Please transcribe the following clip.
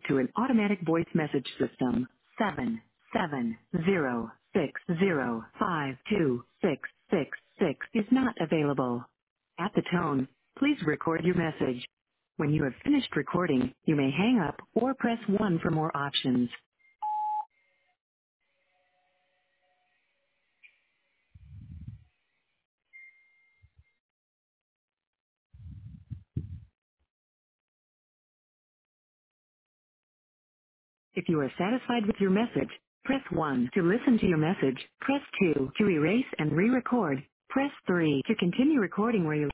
to an automatic voice message system. 77060526666 is not available. At the tone, please record your message. When you have finished recording, you may hang up or press 1 for more options. If you are satisfied with your message, press 1 to listen to your message. Press 2 to erase and re-record. Press 3 to continue recording where you